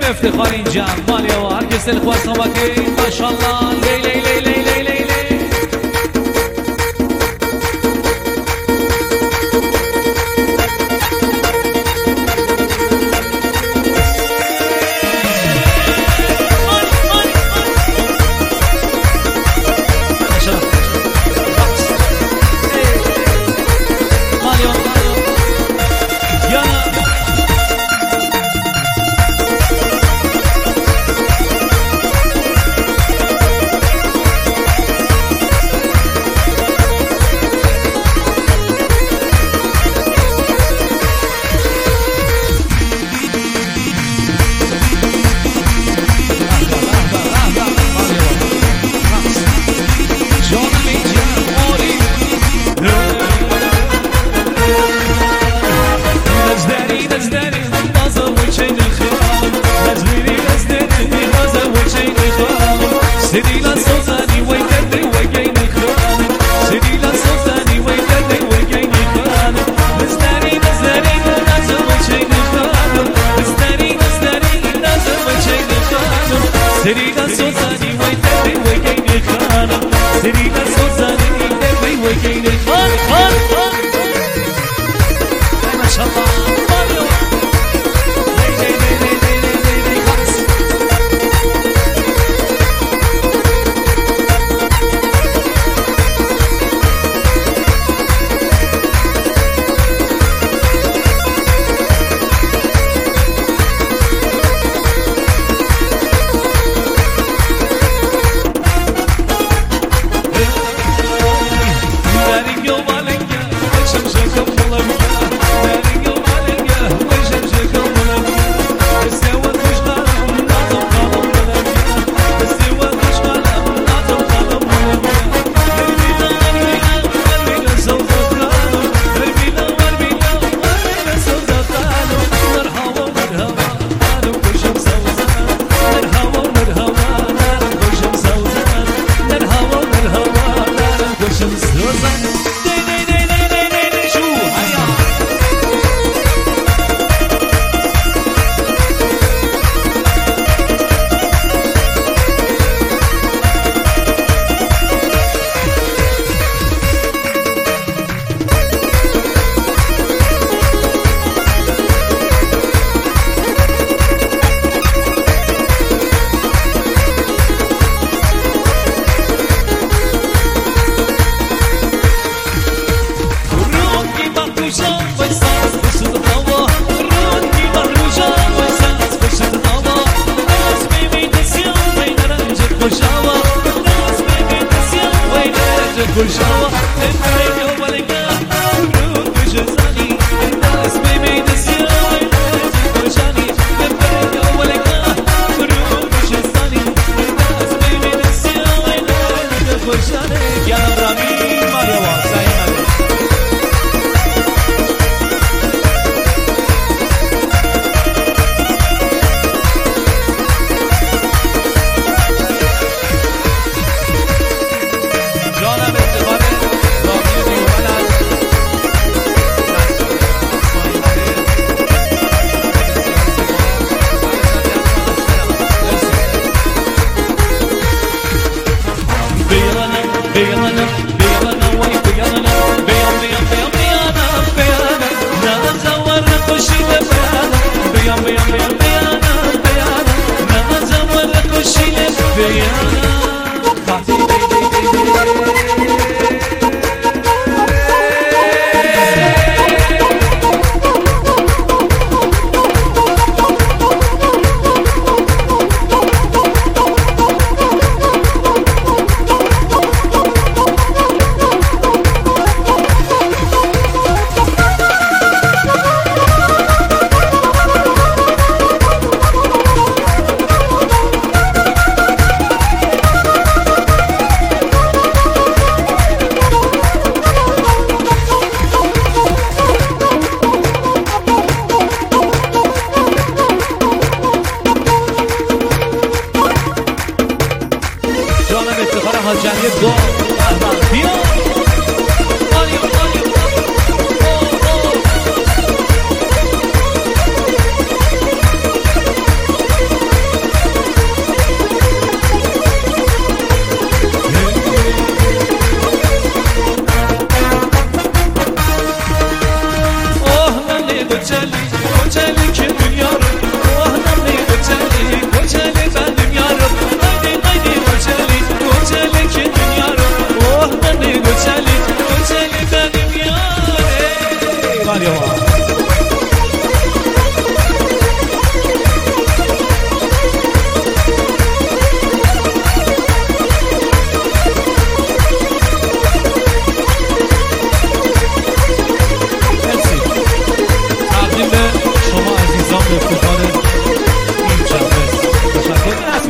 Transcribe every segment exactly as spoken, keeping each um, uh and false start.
افتخار اینجا مالیا و هر کس الخواست نمکی ماشاءالله لی لی لی لی لی لی لی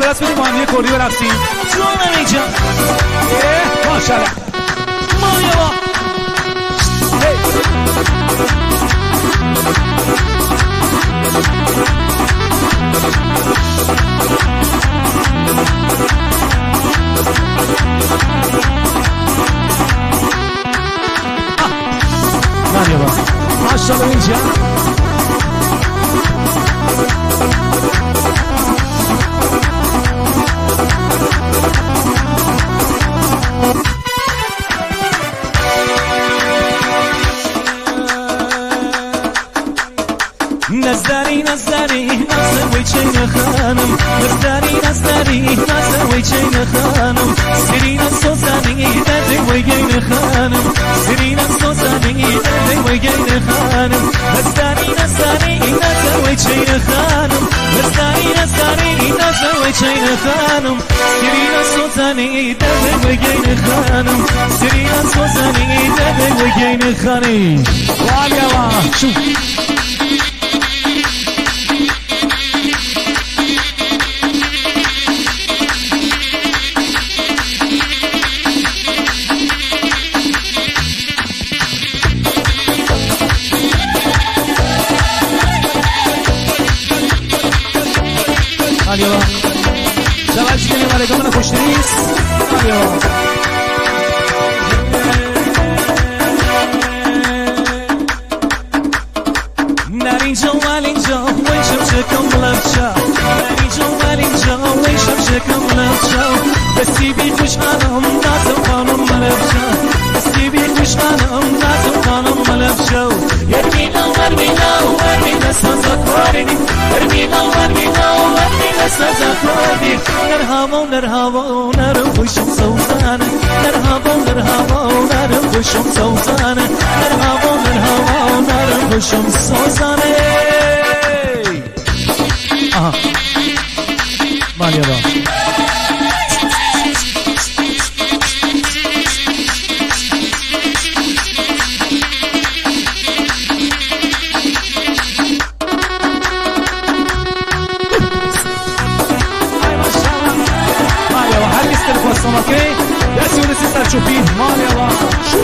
دست بدیم با هم یه کردی برقصیم جانم اینجا ماشاءالله مایا مایا ماشاءالله اینجا نظری نظری نظری چین خانم نظری نظری نظری چین خانم سرین سوزنی دردی وگین خانم سرین سوزنی دردی وگین خانم نظری نظری نظری چین خانم نظری نظری نظری چین خانم سرین سوزنی دردی وگین خانم سرین سوزنی دردی وگین خانم والیا شو Aliyo Şavaş geliyor aleykümüne hoş değiliz Aliyo Narinjo malinjo Wejşem şekam lavşa Narinjo malinjo Wejşem şekam lavşa Besi bir kuş hanım Nazım hanım lavşa Besi bir kuş hanım Nazım hanım lavşa Yermina vermina Vermina sazakvarini Vermina vermina Vermina sazakvarini Nerhava nerhava Nerem kuşum savzane Nerhava nerhava Nerem kuşum savzane Nerhava nerhava Nerem kuşum savzane Aha Maliye bak اوكي يا سيدي سيستر تشوفين مال يلا شو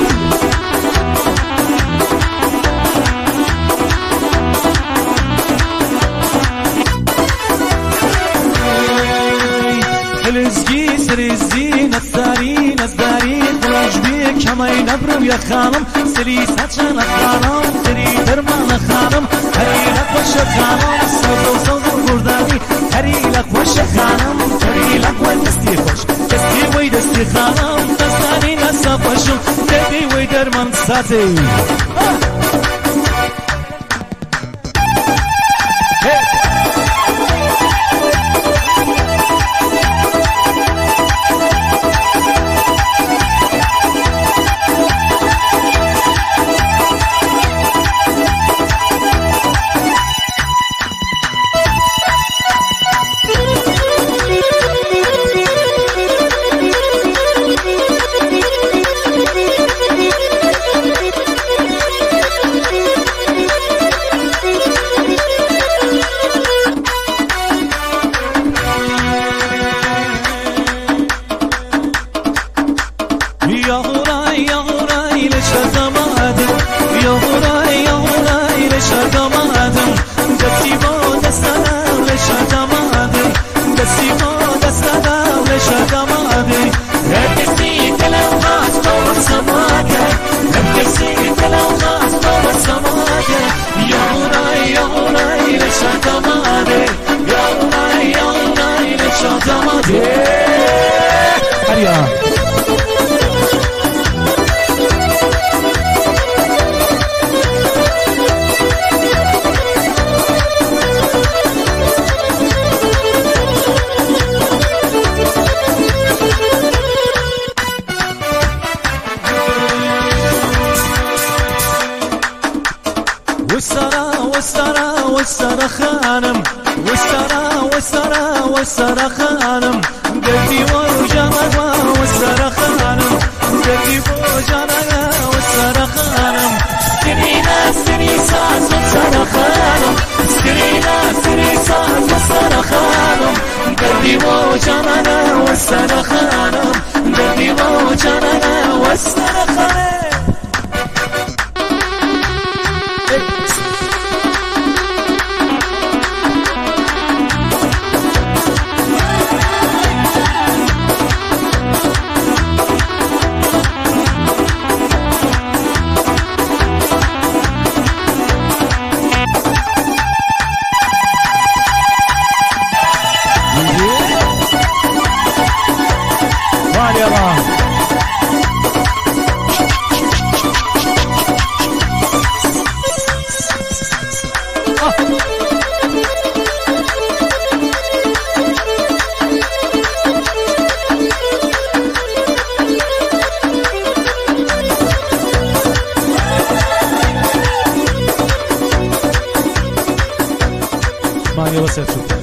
رزقي سرزي نزاري نزاري خلاص بيك كما ينبرم يا خانم سري ساتشان خانم سري درمان خانم هري لك وش خانم صوت صوت برداني هري لك وش خانم هري لك ودستي خوش دستي وي دستي خانم دستاني نصفشم دبي وي درمان ساتي والسرى خانم والسرى والسرى والسرى خانم قلبي وجانا والسرى خانم قلبي وجانا والسرى خانم سرينا سري ساس والسرى خانم سرينا سري ساس والسرى خانم دردي وجمنا والسرخانة دردي وجمنا والسرخانة Mario Vassetto.